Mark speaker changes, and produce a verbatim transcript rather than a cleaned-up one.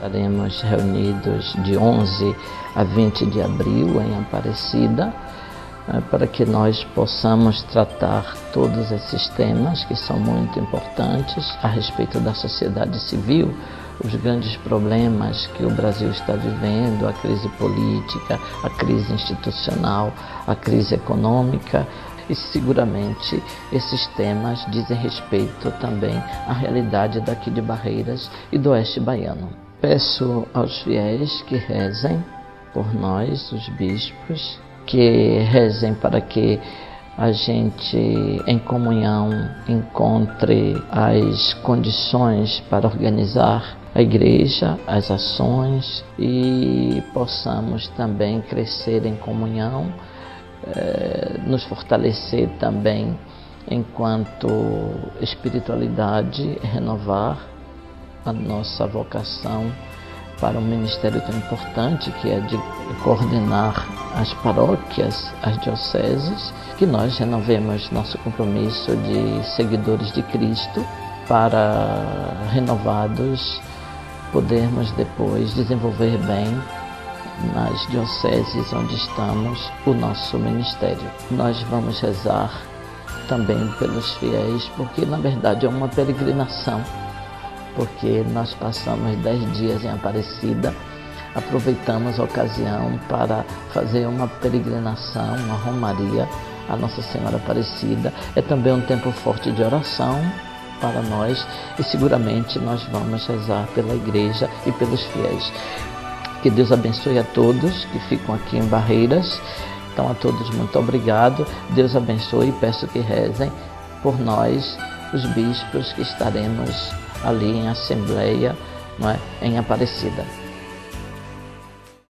Speaker 1: Estaremos reunidos de onze a vinte de abril em Aparecida, para que nós possamos tratar todos esses temas que são muito importantes a respeito da sociedade civil, os grandes problemas que o Brasil está vivendo, a crise política, a crise institucional, a crise econômica. E seguramente esses temas dizem respeito também à realidade daqui de Barreiras e do Oeste Baiano. Peço aos fiéis que rezem por nós, os bispos, que rezem para que a gente, em comunhão, encontre as condições para organizar a igreja, as ações, e possamos também crescer em comunhão, eh, nos fortalecer também enquanto espiritualidade, renovar a nossa vocação para um ministério tão importante, que é de coordenar as paróquias, as dioceses, que nós renovemos nosso compromisso de seguidores de Cristo, para, renovados, podermos depois desenvolver bem nas dioceses onde estamos o nosso ministério. Nós vamos rezar também pelos fiéis, porque na verdade é uma peregrinação, porque nós passamos dez dias em Aparecida, aproveitamos a ocasião para fazer uma peregrinação, uma romaria à Nossa Senhora Aparecida. É também um tempo forte de oração para nós, e seguramente nós vamos rezar pela igreja e pelos fiéis. Que Deus abençoe a todos que ficam aqui em Barreiras. Então, a todos, muito obrigado. Deus abençoe, e peço que rezem por nós, os bispos, que estaremos ali em assembleia, não é, em Aparecida.